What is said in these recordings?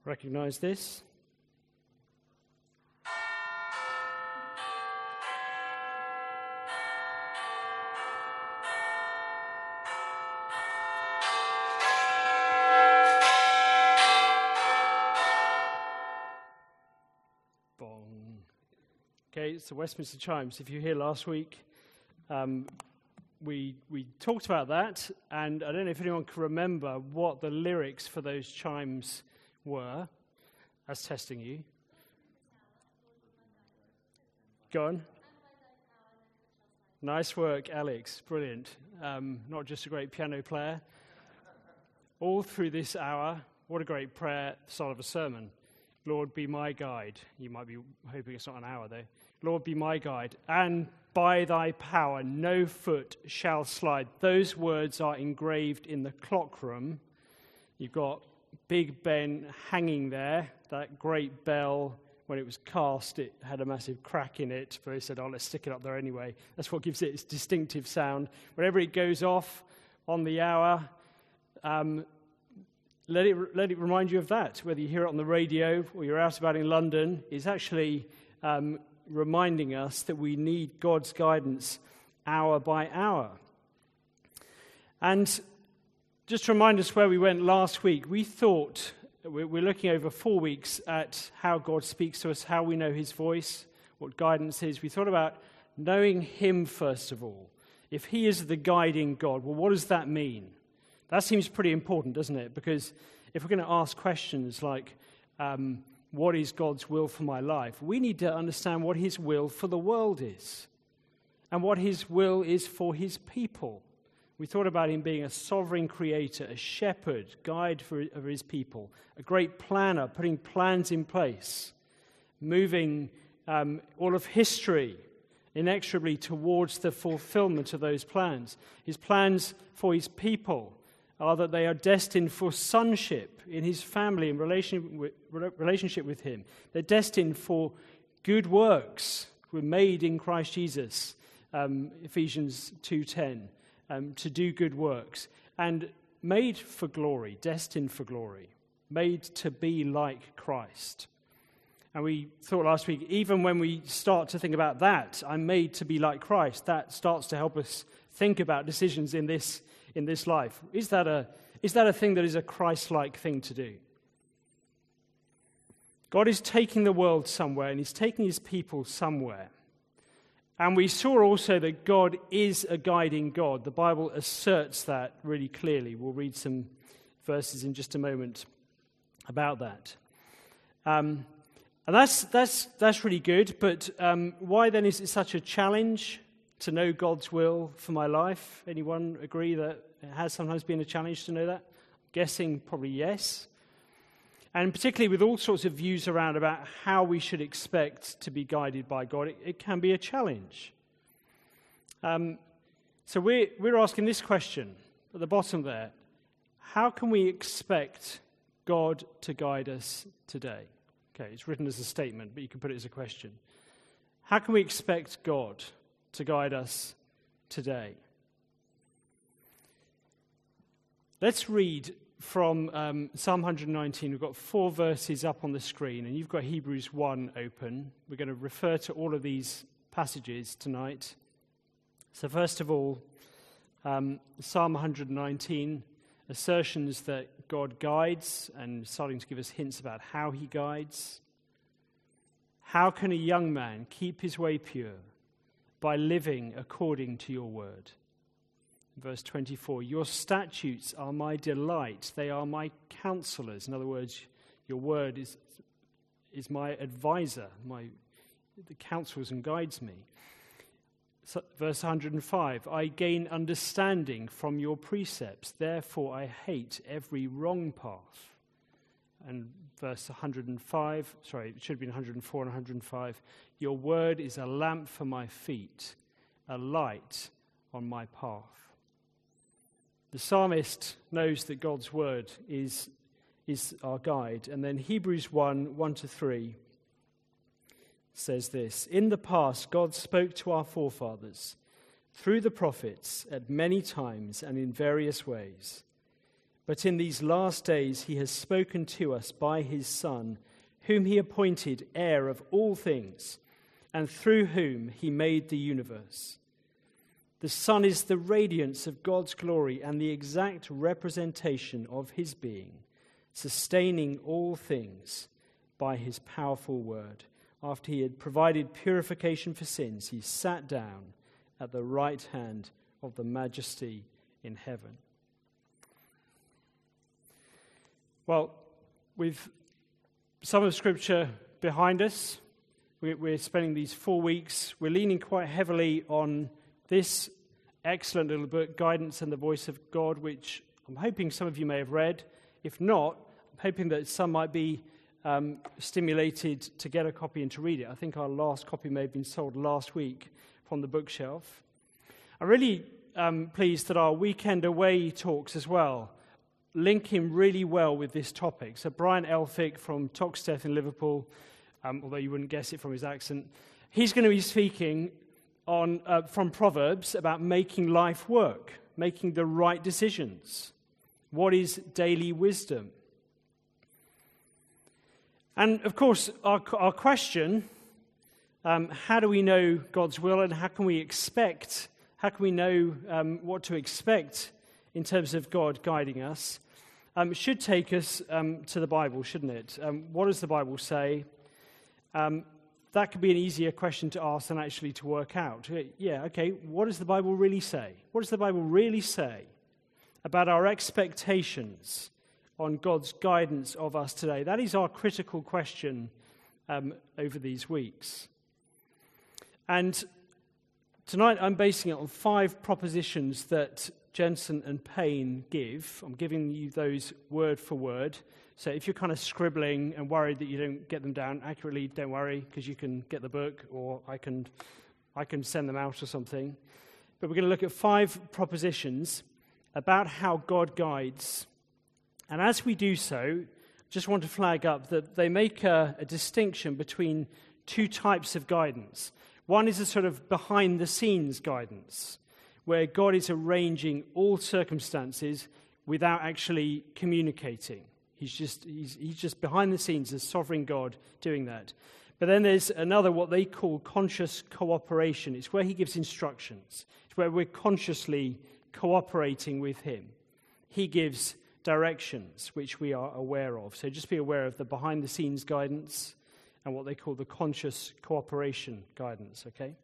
Recognize this? Bong. Okay, it's the Westminster Chimes. If you were here last week, we talked about that, and I don't know if anyone can remember what the lyrics for those chimes were. That's testing you. Go on. Nice work, Alex. Brilliant. Not just a great piano player. All through this hour, what a great prayer, the start of a sermon. Lord, be my guide. You might be hoping it's not an hour, though. Lord, be my guide. And by thy power, no foot shall slide. Those words are engraved in the clockroom. You've got Big Ben hanging there. That great bell, when it was cast, it had a massive crack in it. But they said, oh, let's stick it up there anyway. That's what gives it its distinctive sound. Whenever it goes off on the hour, let it remind you of that. Whether you hear it on the radio or you're out about in London, it's actually reminding us that we need God's guidance hour by hour. And just to remind us where we went last week, we thought, we're looking over 4 weeks at how God speaks to us, how we know his voice, what guidance is. We thought about knowing him first of all. If he is the guiding God, well, what does that mean? That seems pretty important, doesn't it? Because if we're going to ask questions like, what is God's will for my life? We need to understand what his will for the world is and what his will is for his people. We thought about him being a sovereign creator, a shepherd, guide for his people, a great planner, putting plans in place, moving all of history inexorably towards the fulfillment of those plans. His plans for his people are that they are destined for sonship in his family and relationship with him. They're destined for good works. We're made in Christ Jesus, Ephesians 2:10, to do good works. And made for glory, destined for glory, made to be like Christ. And we thought last week, even when we start to think about that, I'm made to be like Christ, that starts to help us think about decisions in this life. Is that a thing that is a Christ-like thing to do? God is taking the world somewhere, and he's taking his people somewhere. And we saw also that God is a guiding God. The Bible asserts that really clearly. We'll read some verses in just a moment about that. And that's really good, but why then is it such a challenge to know God's will for my life? Anyone agree that it has sometimes been a challenge to know that? I'm guessing probably yes. And particularly with all sorts of views around about how we should expect to be guided by God, it can be a challenge. So we're asking this question at the bottom there. How can we expect God to guide us today? Okay, it's written as a statement, but you can put it as a question. How can we expect God to guide us today? Let's read from Psalm 119. We've got 4 verses up on the screen, and you've got Hebrews 1 open. We're going to refer to all of these passages tonight. So first of all, Psalm 119, assertions that God guides, and starting to give us hints about how he guides. How can a young man keep his way pure? By living according to your word. Verse 24, your statutes are my delight. They are my counselors. In other words, your word is my advisor. It counsels and guides me. So, verse 105, I gain understanding from your precepts. Therefore, I hate every wrong path. And verse 105, it should have been 104 and 105. Your word is a lamp for my feet, a light on my path. The psalmist knows that God's word is our guide. And then Hebrews 1:1-3 says this, in the past God spoke to our forefathers through the prophets at many times and in various ways. But in these last days he has spoken to us by his Son, whom he appointed heir of all things, and through whom he made the universe. The Son is the radiance of God's glory and the exact representation of his being, sustaining all things by his powerful word. After he had provided purification for sins, he sat down at the right hand of the Majesty in heaven. Well, with some of Scripture behind us, we're spending these 4 weeks. We're leaning quite heavily on this excellent little book, Guidance and the Voice of God, which I'm hoping some of you may have read. If not, I'm hoping that some might be stimulated to get a copy and to read it. I think our last copy may have been sold last week from the bookshelf. I'm really pleased that our weekend away talks as well link him really well with this topic. So Brian Elphick from Toxteth in Liverpool, although you wouldn't guess it from his accent, he's going to be speaking on from Proverbs about making life work, making the right decisions. What is daily wisdom? And of course, our question, how do we know God's will, and how can we know what to expect in terms of God guiding us, should take us to the Bible, shouldn't it? What does the Bible say? That could be an easier question to ask than actually to work out. Yeah, okay, what does the Bible really say? What does the Bible really say about our expectations on God's guidance of us today? That is our critical question over these weeks. And tonight I'm basing it on 5 propositions that Jensen and Payne give. I'm giving you those word for word. So if you're kind of scribbling and worried that you don't get them down accurately, don't worry, because you can get the book, or I can send them out or something. But we're going to look at 5 propositions about how God guides. And as we do so, just want to flag up that they make a distinction between 2 types of guidance. One is a sort of behind-the-scenes guidance, where God is arranging all circumstances without actually communicating. He's just behind the scenes as sovereign God doing that. But then there's another, what they call conscious cooperation. It's where he gives instructions. It's where we're consciously cooperating with him. He gives directions which we are aware of. So just be aware of the behind-the-scenes guidance and what they call the conscious cooperation guidance, okay?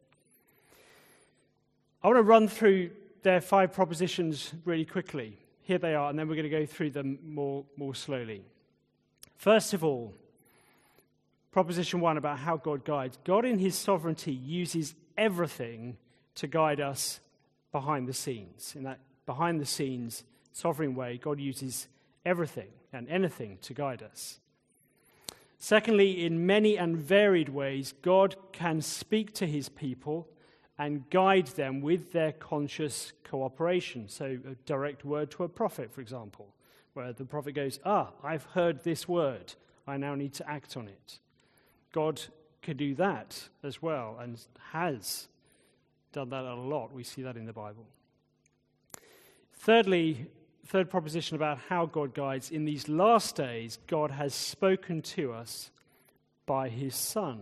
I want to run through their 5 propositions really quickly. Here they are, and then we're going to go through them more slowly. First of all, proposition 1 about how God guides. God in his sovereignty uses everything to guide us behind the scenes. In that behind-the-scenes sovereign way, God uses everything and anything to guide us. Secondly, in many and varied ways, God can speak to his people and guide them with their conscious cooperation. So a direct word to a prophet, for example, where the prophet goes, I've heard this word, I now need to act on it. God can do that as well, and has done that a lot. We see that in the Bible. Thirdly, third proposition about how God guides. In these last days, God has spoken to us by his Son,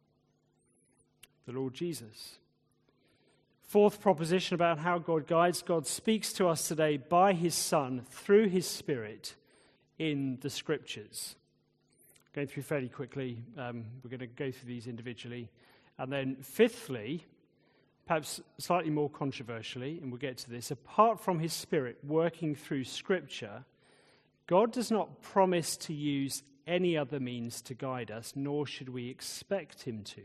the Lord Jesus. Fourth proposition about how God guides. God speaks to us today by his Son through his Spirit in the Scriptures. Going through fairly quickly, we're going to go through these individually. And then fifthly, perhaps slightly more controversially, and we'll get to this, apart from his Spirit working through Scripture, God does not promise to use any other means to guide us, nor should we expect him to.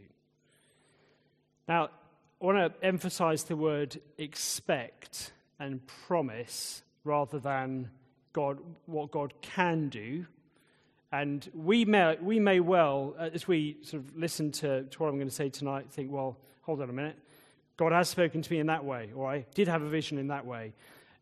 Now, I want to emphasize the word expect and promise rather than what God can do. And we may well, as we sort of listen to what I'm going to say tonight, think, well, hold on a minute. God has spoken to me in that way, or I did have a vision in that way.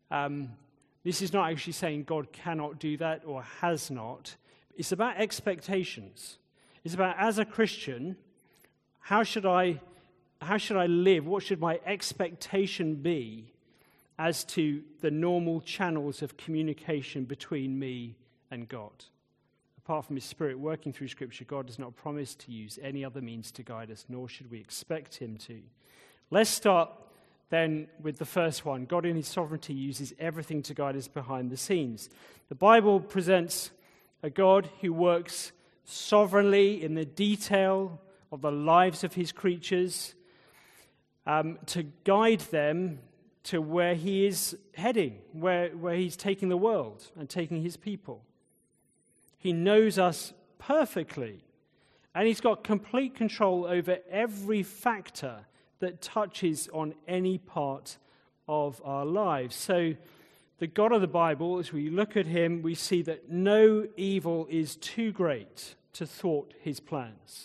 This is not actually saying God cannot do that or has not. It's about expectations. It's about, as a Christian, how should I live? What should my expectation be as to the normal channels of communication between me and God. Apart from his Spirit working through Scripture, God does not promise to use any other means to guide us, nor should we expect him to. Let's start then with the first one. God in his sovereignty uses everything to guide us behind the scenes. The Bible presents a God who works sovereignly in the detail of the lives of his creatures to guide them to where he is heading, where he's taking the world and taking his people. He knows us perfectly, and he's got complete control over every factor that touches on any part of our lives. So the God of the Bible, as we look at him, we see that no evil is too great to thwart his plans.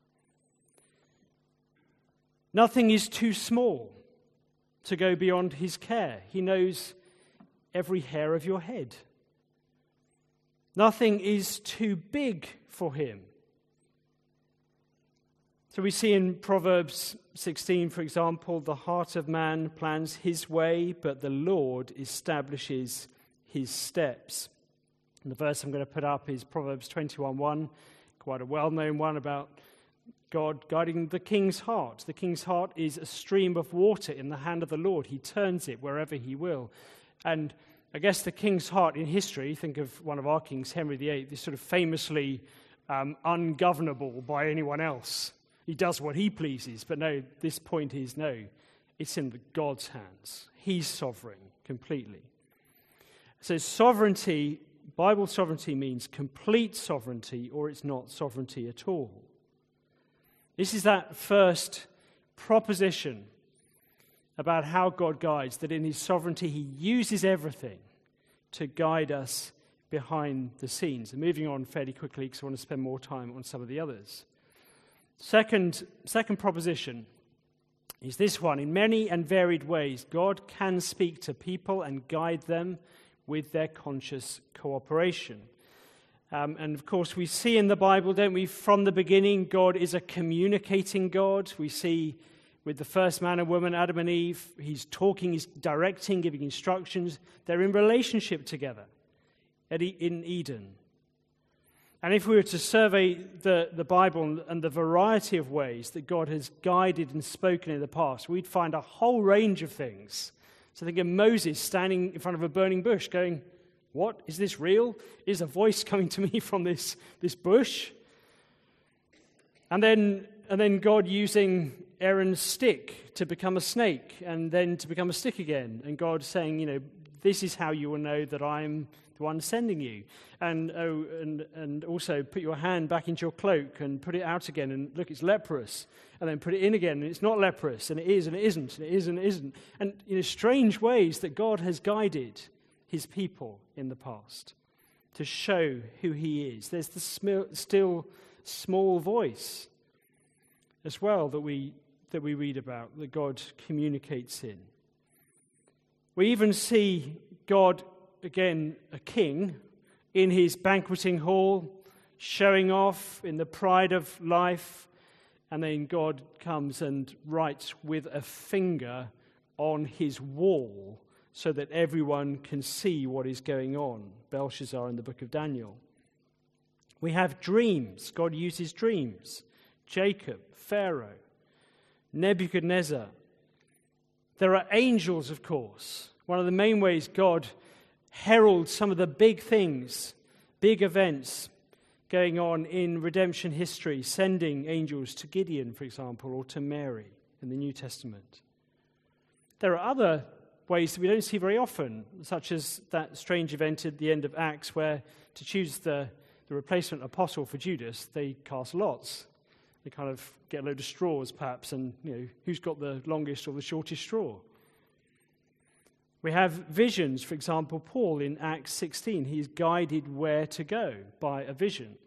Nothing is too small to go beyond his care. He knows every hair of your head. Nothing is too big for him. So we see in Proverbs 16, for example, the heart of man plans his way, but the Lord establishes his steps. And the verse I'm going to put up is Proverbs 21:1, quite a well-known one about God guiding the king's heart. The king's heart is a stream of water in the hand of the Lord. He turns it wherever he will. And I guess the king's heart in history, think of one of our kings, Henry VIII, is sort of famously ungovernable by anyone else. He does what he pleases, but no, this point is no, it's in God's hands. He's sovereign completely. So sovereignty, Bible sovereignty means complete sovereignty, or it's not sovereignty at all. This is that first proposition about how God guides, that in his sovereignty he uses everything to guide us behind the scenes. And moving on fairly quickly because I want to spend more time on some of the others. Second proposition is this one. In many and varied ways, God can speak to people and guide them with their conscious cooperation. And of course, we see in the Bible, don't we, from the beginning, God is a communicating God. We see with the first man and woman, Adam and Eve, he's talking, he's directing, giving instructions. They're in relationship together in Eden. And if we were to survey the Bible and the variety of ways that God has guided and spoken in the past, we'd find a whole range of things. So think of Moses standing in front of a burning bush going, "What? Is this real? Is a voice coming to me from this bush?" And then God using Aaron's stick to become a snake and then to become a stick again. And God saying, this is how you will know that I'm the one sending you. And also put your hand back into your cloak and put it out again and look, it's leprous. And then put it in again and it's not leprous. And it is and it isn't. And it is and it isn't. And strange ways that God has guided his people in the past to show who he is. There's the still small voice as well that we read about, that God communicates in. We even see God, again, a king, in his banqueting hall, showing off in the pride of life, and then God comes and writes with a finger on his wall so that everyone can see what is going on. Belshazzar in the book of Daniel. We have dreams. God uses dreams. Jacob, Pharaoh, Nebuchadnezzar. There are angels, of course. One of the main ways God heralds some of the big things, big events going on in redemption history, sending angels to Gideon, for example, or to Mary in the New Testament. There are other ways that we don't see very often, such as that strange event at the end of Acts where to choose the replacement apostle for Judas, they cast lots. They kind of get a load of straws, perhaps, and who's got the longest or the shortest straw. We have visions, for example, Paul in Acts 16. He's guided where to go by a vision.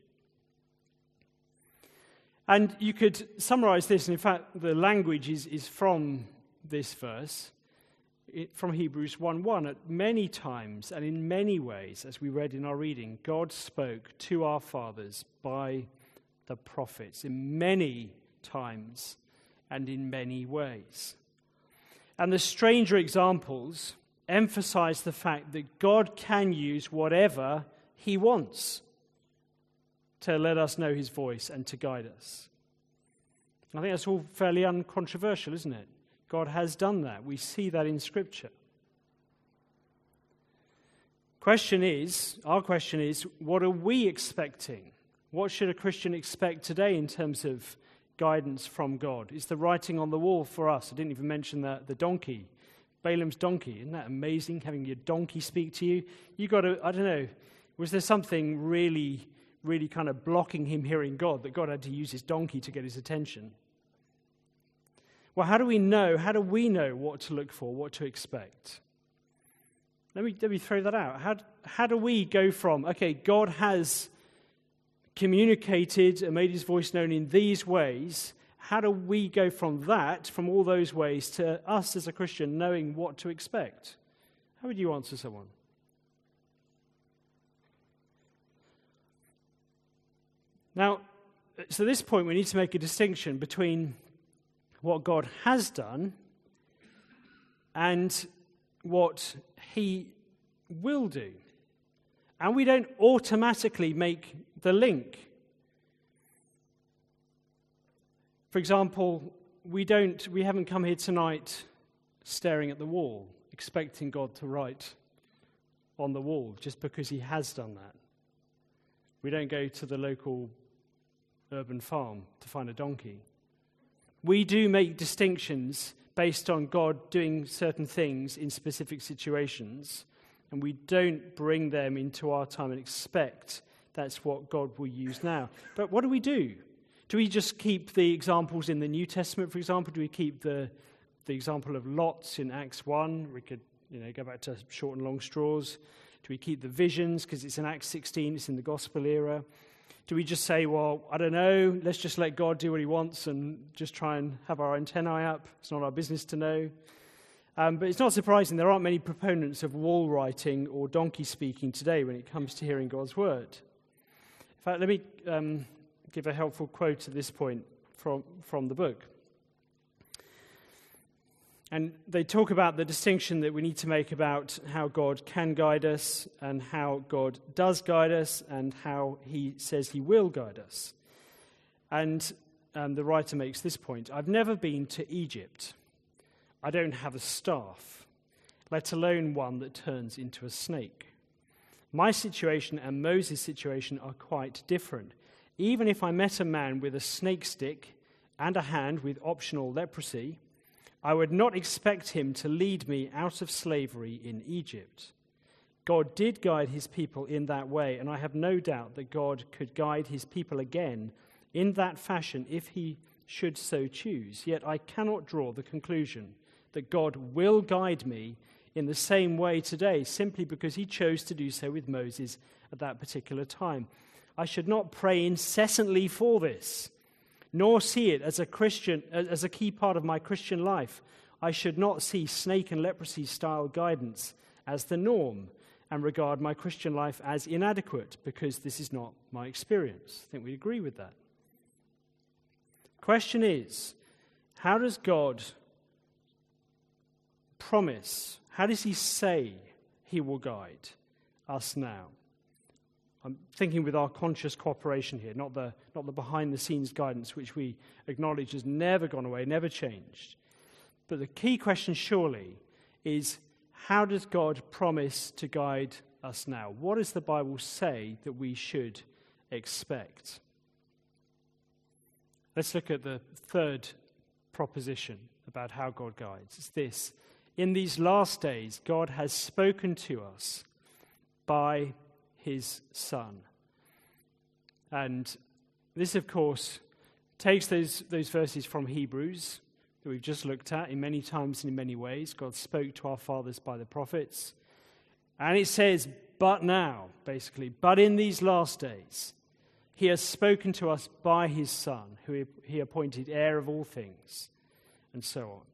And you could summarize this, and in fact, the language is from this verse, from Hebrews 1:1. At many times and in many ways, as we read in our reading, God spoke to our fathers by the prophets in many times and in many ways. And the stranger examples emphasize the fact that God can use whatever he wants to let us know his voice and to guide us. I think that's all fairly uncontroversial, isn't it? God has done that. We see that in Scripture. Our question is, what are we expecting? What should a Christian expect today in terms of guidance from God? Is the writing on the wall for us? I didn't even mention the donkey, Balaam's donkey. Isn't that amazing, having your donkey speak to you? You got to, I don't know, was there something really kind of blocking him hearing God, that God had to use his donkey to get his attention? Well, how do we know what to look for, what to expect? Let me throw that out. How do we go from, okay, God has communicated and made his voice known in these ways. How do we go from all those ways, to us as a Christian knowing what to expect? How would you answer someone? Now, so at this point, we need to make a distinction between what God has done and what he will do. And we don't automatically make the link. For example, we haven't come here tonight staring at the wall, expecting God to write on the wall just because he has done that. We don't go to the local urban farm to find a donkey. We do make distinctions based on God doing certain things in specific situations, and we don't bring them into our time and expect that's what God will use now. But what do? Do we just keep the examples in the New Testament, for example? Do we keep the example of lots in Acts 1? We could go back to short and long straws. Do we keep the visions because it's in Acts 16, it's in the gospel era? Do we just say, well, I don't know, let's just let God do what he wants and just try and have our antennae up? It's not our business to know. But it's not surprising there aren't many proponents of wall writing or donkey speaking today when it comes to hearing God's word. In fact, let me give a helpful quote at this point from the book. And they talk about the distinction that we need to make about how God can guide us and how God does guide us and how he says he will guide us. And the writer makes this point: I've never been to Egypt. I don't have a staff, let alone one that turns into a snake. My situation and Moses' situation are quite different. Even if I met a man with a snake stick and a hand with optional leprosy, I would not expect him to lead me out of slavery in Egypt. God did guide his people in that way, and I have no doubt that God could guide his people again in that fashion if he should so choose. Yet I cannot draw the conclusion that God will guide me in the same way today, simply because he chose to do so with Moses at that particular time. I should not pray incessantly for this, nor see it as a key part of my Christian life. I should not see snake and leprosy style guidance as the norm and regard my Christian life as inadequate because this is not my experience. I think we agree with that. Question is, how does God promise, how does he say he will guide us now? I'm thinking with our conscious cooperation here, not the behind-the-scenes guidance, which we acknowledge has never gone away, never changed. But the key question surely is, how does God promise to guide us now? What does the Bible say that we should expect? Let's look at the third proposition about how God guides. It's this: in these last days, God has spoken to us by his Son. And this, of course, takes those verses from Hebrews that we've just looked at in many times and in many ways. God spoke to our fathers by the prophets. And it says, but now, basically, but in these last days, he has spoken to us by his Son, who he appointed heir of all things, and so on.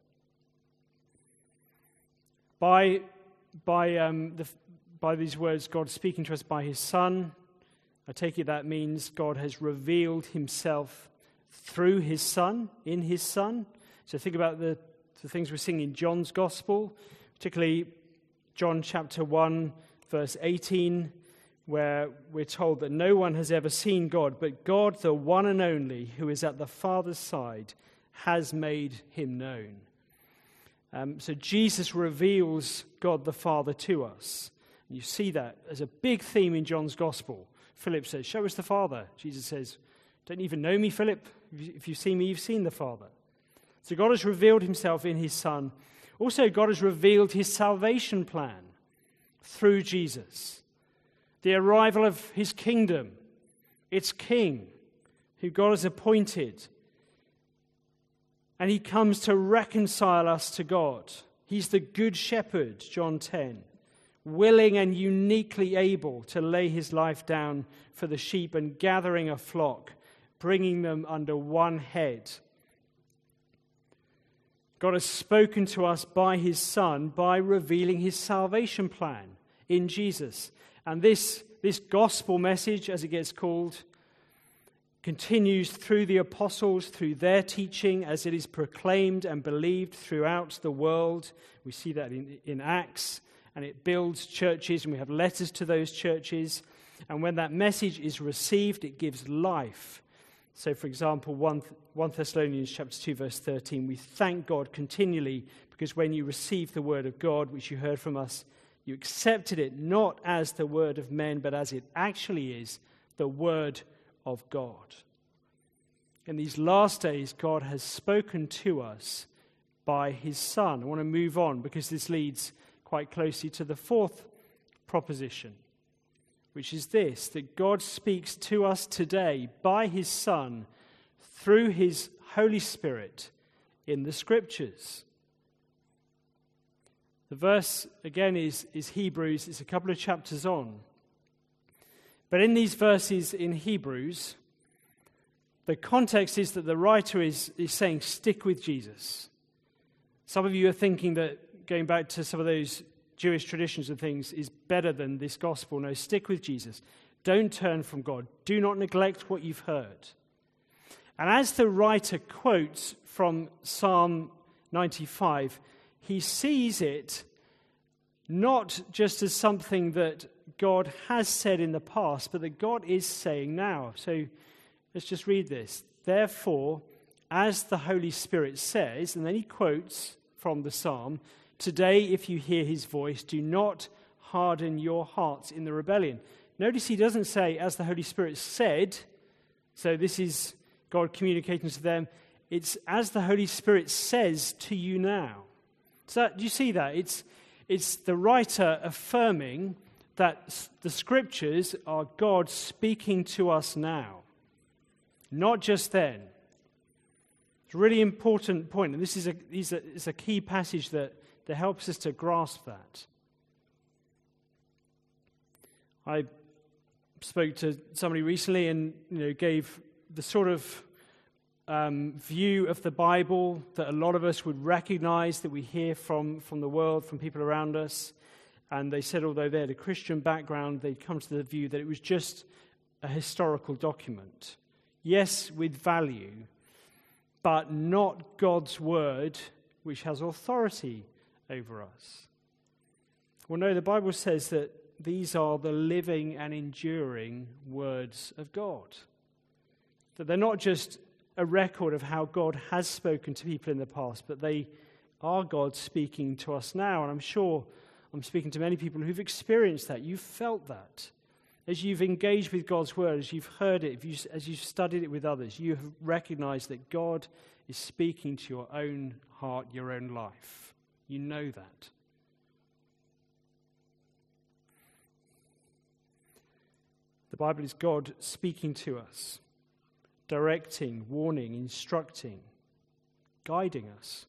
By these words, God speaking to us by his Son, I take it that means God has revealed himself through his Son, in his Son. So think about the things we're seeing in John's Gospel, particularly John chapter 1, verse 18, where we're told that no one has ever seen God, but God, the one and only, who is at the Father's side, has made him known. So Jesus reveals God the Father to us. And you see that as a big theme in John's Gospel. Philip says, "Show us the Father." Jesus says, "Don't you even know me, Philip? If you've seen me, you've seen the Father." So God has revealed himself in his Son. Also, God has revealed his salvation plan through Jesus. The arrival of his kingdom, its king, who God has appointed. And he comes to reconcile us to God. He's the good shepherd, John 10, willing and uniquely able to lay his life down for the sheep and gathering a flock, bringing them under one head. God has spoken to us by his Son by revealing his salvation plan in Jesus. And this gospel message, as it gets called, continues through the apostles, through their teaching, as it is proclaimed and believed throughout the world. We see that in Acts, and it builds churches, and we have letters to those churches. And when that message is received, it gives life. So, for example, 1 Thessalonians chapter 2, verse 13, we thank God continually because when you received the word of God, which you heard from us, you accepted it not as the word of men, but as it actually is, the word of God. In these last days, God has spoken to us by his Son. I want to move on because this leads quite closely to the fourth proposition, which is this, that God speaks to us today by his Son through his Holy Spirit in the Scriptures. The verse, again, is Hebrews. It's a couple of chapters on. But in these verses in Hebrews, the context is that the writer is saying, stick with Jesus. Some of you are thinking that going back to some of those Jewish traditions and things is better than this gospel. No, stick with Jesus. Don't turn from God. Do not neglect what you've heard. And as the writer quotes from Psalm 95, he sees it not just as something that God has said in the past, but that God is saying now. So let's just read this. Therefore, as the Holy Spirit says, and then he quotes from the psalm, today if you hear his voice, do not harden your hearts in the rebellion. Notice he doesn't say, as the Holy Spirit said, so this is God communicating to them. It's as the Holy Spirit says to you now. So do you see that? It's the writer affirming that the Scriptures are God speaking to us now, not just then. It's a really important point, and this is a key passage that helps us to grasp that. I spoke to somebody recently and gave the sort of view of the Bible that a lot of us would recognize, that we hear from the world, from people around us. And they said, although they had a Christian background, they'd come to the view that it was just a historical document. Yes, with value, but not God's word, which has authority over us. Well, no, the Bible says that these are the living and enduring words of God. That they're not just a record of how God has spoken to people in the past, but they are God speaking to us now. And I'm sure I'm speaking to many people who've experienced that. You've felt that. As you've engaged with God's word, as you've heard it, as you've studied it with others, you have recognized that God is speaking to your own heart, your own life. You know that. The Bible is God speaking to us, directing, warning, instructing, guiding us.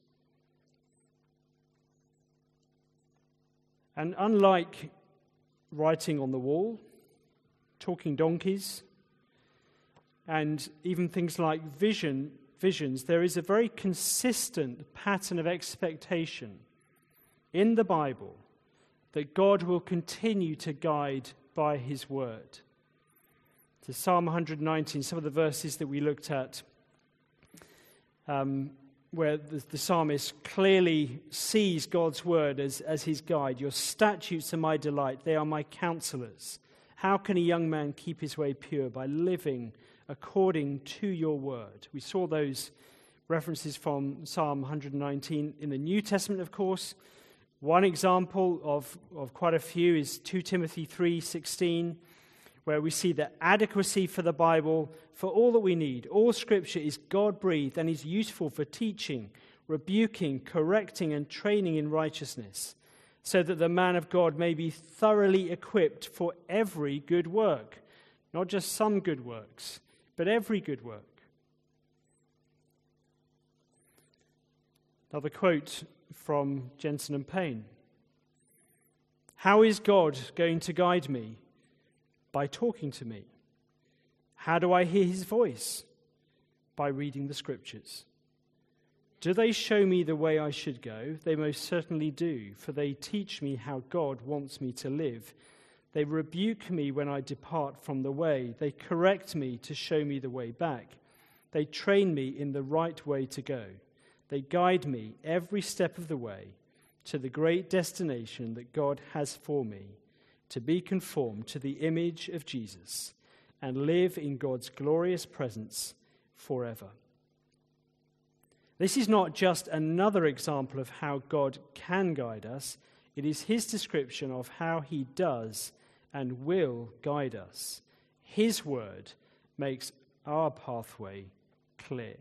And unlike writing on the wall, talking donkeys, and even things like visions, there is a very consistent pattern of expectation in the Bible that God will continue to guide by his word. To Psalm 119, some of the verses that we looked at, where the psalmist clearly sees God's word as his guide. Your statutes are my delight. They are my counselors. How can a young man keep his way pure? By living according to your word. We saw those references from Psalm 119 in the New Testament, of course. One example of quite a few is 2 Timothy 3:16, where we see the adequacy for the Bible for all that we need. All Scripture is God-breathed and is useful for teaching, rebuking, correcting, and training in righteousness, so that the man of God may be thoroughly equipped for every good work. Not just some good works, but every good work. Another quote from Jensen and Payne. How is God going to guide me? By talking to me. How do I hear his voice? By reading the Scriptures. Do they show me the way I should go? They most certainly do, for they teach me how God wants me to live. They rebuke me when I depart from the way. They correct me to show me the way back. They train me in the right way to go. They guide me every step of the way to the great destination that God has for me, to be conformed to the image of Jesus and live in God's glorious presence forever. This is not just another example of how God can guide us. It is his description of how he does and will guide us. His word makes our pathway clear.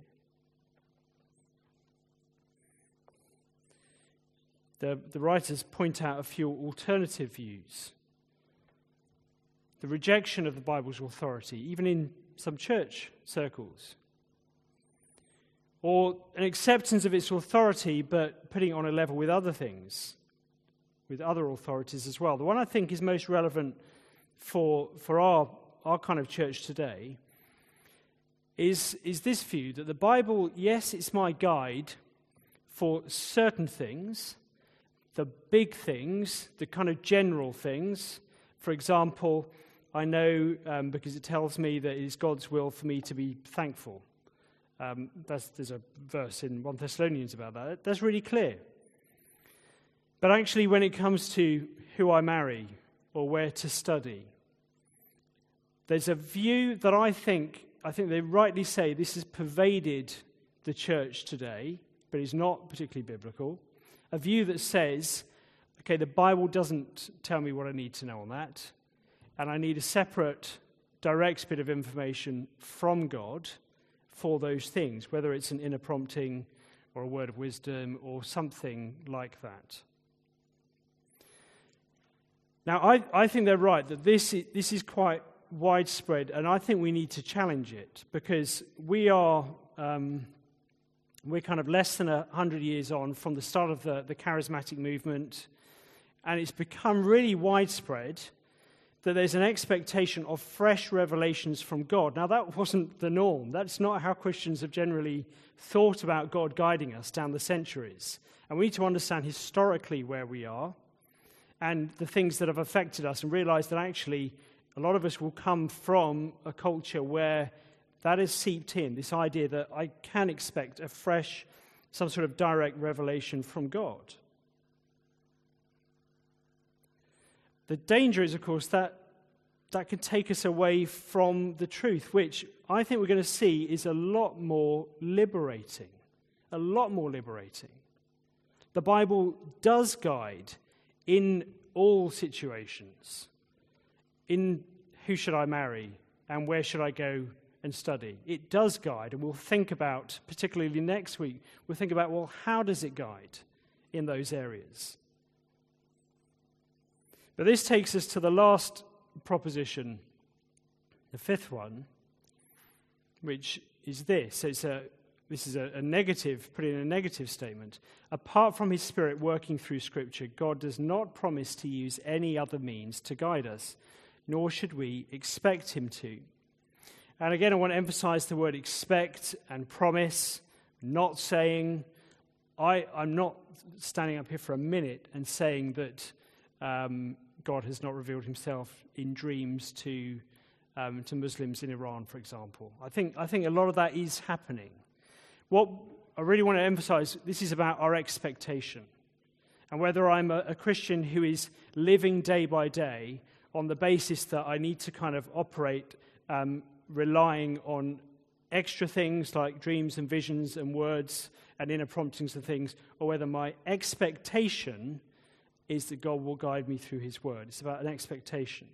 The writers point out a few alternative views. The rejection of the Bible's authority, even in some church circles. Or an acceptance of its authority, but putting it on a level with other things, with other authorities as well. The one I think is most relevant for our kind of church today is this view that the Bible, yes, it's my guide for certain things, the big things, the kind of general things. For example, I know because it tells me that it is God's will for me to be thankful. There's a verse in 1 Thessalonians about that. That's really clear. But actually, when it comes to who I marry or where to study, there's a view that I think they rightly say this has pervaded the church today, but is not particularly biblical. A view that says, okay, the Bible doesn't tell me what I need to know on that, and I need a separate, direct bit of information from God for those things, whether it's an inner prompting or a word of wisdom or something like that. Now, I think they're right that this is quite widespread, and I think we need to challenge it because we're kind of less than 100 years on from the start of the charismatic movement, and it's become really widespread that there's an expectation of fresh revelations from God. Now, that wasn't the norm. That's not how Christians have generally thought about God guiding us down the centuries. And we need to understand historically where we are and the things that have affected us and realize that actually a lot of us will come from a culture where that is seeped in, this idea that I can expect a fresh, some sort of direct revelation from God. The danger is, of course, that can take us away from the truth, which I think we're going to see is a lot more liberating. A lot more liberating. The Bible does guide in all situations. In who should I marry and where should I go and study. It does guide, and we'll think about, particularly next week, we'll think about, well, how does it guide in those areas? But this takes us to the last proposition, the fifth one, which is this. This is a negative, put in a negative statement. Apart from his Spirit working through Scripture, God does not promise to use any other means to guide us, nor should we expect him to. And again, I want to emphasize the word expect and promise, not saying, I'm not standing up here for a minute and saying that God has not revealed himself in dreams to Muslims in Iran, for example. I think a lot of that is happening. What I really want to emphasize this is about our expectation. And whether I'm a Christian who is living day by day on the basis that I need to kind of operate relying on extra things like dreams and visions and words and inner promptings and things, or whether my expectation is that God will guide me through his word. It's about an expectation.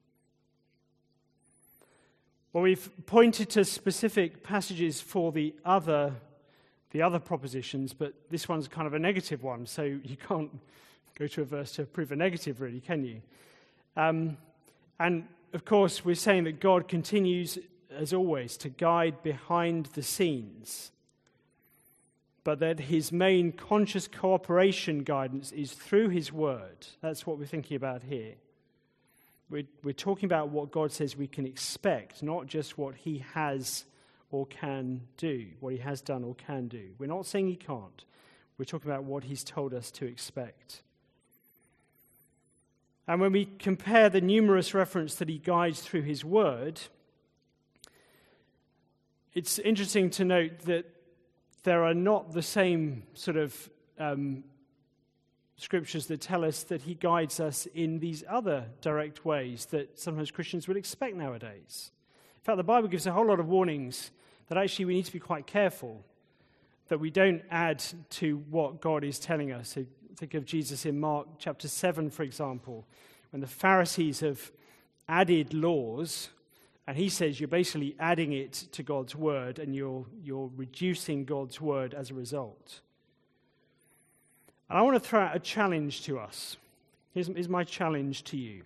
Well, we've pointed to specific passages for the other propositions, but this one's kind of a negative one, so you can't go to a verse to prove a negative, really, can you? And, of course, we're saying that God continues, as always, to guide behind the scenes, but that his main conscious cooperation guidance is through his word. That's what we're thinking about here. We're talking about what God says we can expect, not just what he has or can do, what he has done or can do. We're not saying he can't. We're talking about what he's told us to expect. And when we compare the numerous references that he guides through his word, it's interesting to note that there are not the same sort of scriptures that tell us that he guides us in these other direct ways that sometimes Christians would expect nowadays. In fact, the Bible gives a whole lot of warnings that actually we need to be quite careful that we don't add to what God is telling us. So think of Jesus in Mark chapter 7, for example, when the Pharisees have added laws, and he says you're basically adding it to God's word, and you're reducing God's word as a result. And I want to throw out a challenge to us. Here's my challenge to you.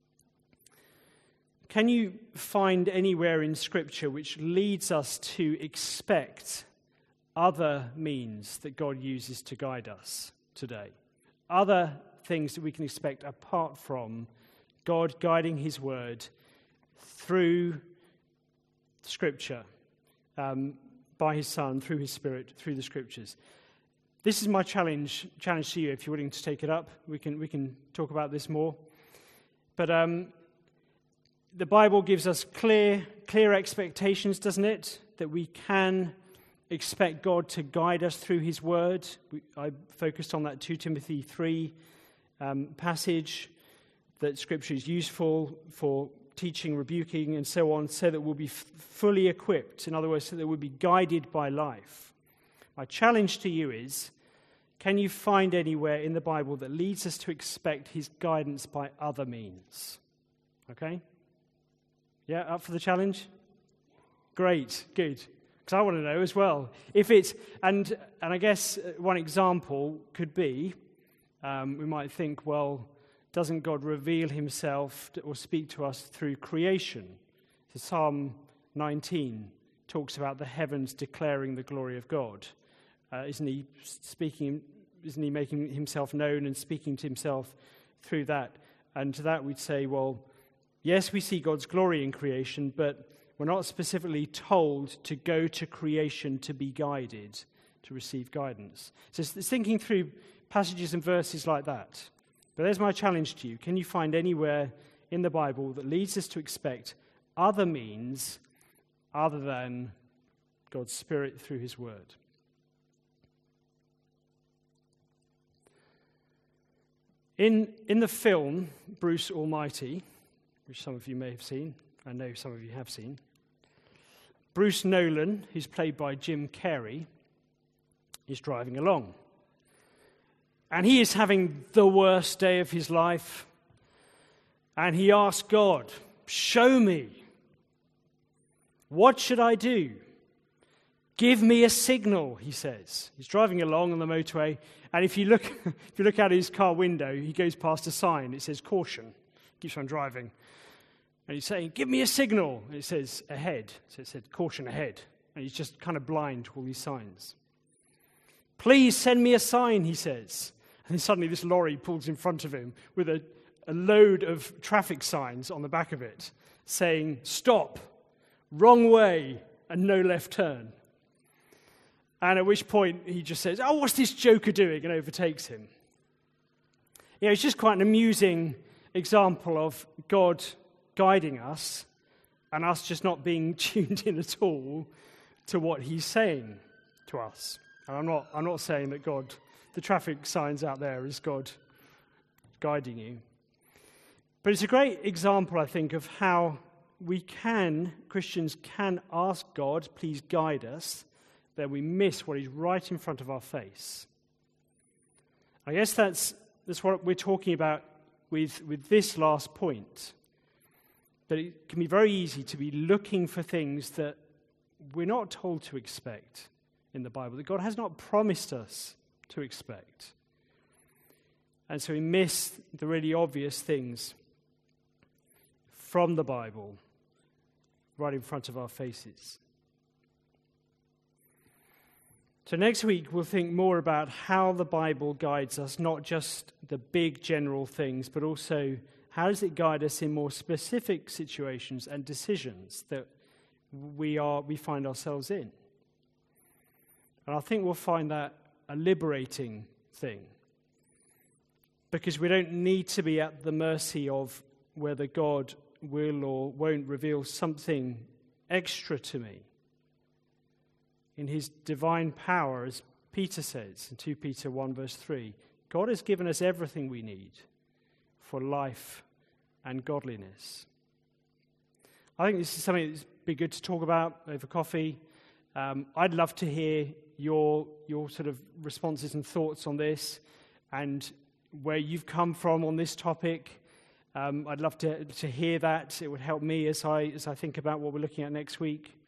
Can you find anywhere in Scripture which leads us to expect other means that God uses to guide us today? Other things that we can expect apart from God guiding his word through Scripture, by his Son, through his Spirit, through the Scriptures. This is my challenge to you. If you're willing to take it up, we can talk about this more. But the Bible gives us clear expectations, doesn't it? That we can expect God to guide us through his word. I focused on that 2 Timothy 3 passage, that Scripture is useful for teaching, rebuking, and so on, so that we'll be fully equipped. In other words, so that we'll be guided by life. My challenge to you is, can you find anywhere in the Bible that leads us to expect his guidance by other means? Okay? Yeah, up for the challenge? Great, good. Because I want to know as well. If it's, and I guess one example could be, we might think, well, doesn't God reveal himself or speak to us through creation? So Psalm 19 talks about the heavens declaring the glory of God. Isn't he making himself known and speaking to himself through that? And to that we'd say, well, yes, we see God's glory in creation, but we're not specifically told to go to creation to be guided, to receive guidance. So it's thinking through passages and verses like that. But there's my challenge to you. Can you find anywhere in the Bible that leads us to expect other means other than God's Spirit through his word? In the film Bruce Almighty, which some of you may have seen, I know some of you have seen, Bruce Nolan, who's played by Jim Carrey, is driving along. And he is having the worst day of his life. And he asks God, show me. What should I do? Give me a signal, he says. He's driving along on the motorway, and if you look out his car window, he goes past a sign. It says caution. Keeps on driving. And he's saying, give me a signal. And it says ahead. So it said caution ahead. And he's just kind of blind to all these signs. Please send me a sign, he says. And then suddenly this lorry pulls in front of him with a load of traffic signs on the back of it saying, stop, wrong way, and no left turn. And at which point he just says, oh, what's this joker doing? And overtakes him. You know, it's just quite an amusing example of God guiding us and us just not being tuned in at all to what he's saying to us. And I'm not saying that God, the traffic signs out there is God guiding you. But it's a great example, I think, of how Christians can ask God, please guide us, then we miss what is right in front of our face. I guess that's what we're talking about with this last point. That it can be very easy to be looking for things that we're not told to expect in the Bible, that God has not promised us to expect. And so we miss the really obvious things from the Bible right in front of our faces. So next week we'll think more about how the Bible guides us, not just the big general things, but also how does it guide us in more specific situations and decisions that we find ourselves in. And I think we'll find that a liberating thing, because we don't need to be at the mercy of whether God will or won't reveal something extra to me. In his divine power, as Peter says in 2 Peter 1 verse 3, God has given us everything we need for life and godliness. I think this is something that's be good to talk about over coffee. I'd love to hear your sort of responses and thoughts on this and where you've come from on this topic. I'd love to hear that. It would help me as I think about what we're looking at next week.